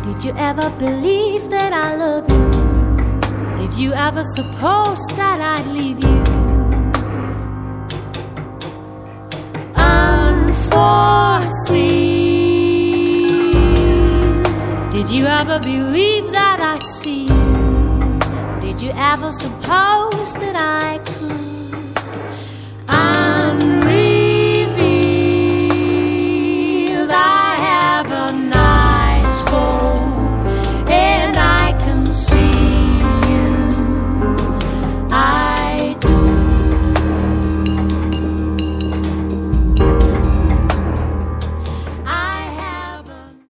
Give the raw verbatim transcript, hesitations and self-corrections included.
Did you ever believe that I love you? Did you ever suppose that I'd leave you? Unforeseen. Did you ever believe that I'd see you? Did you ever suppose that I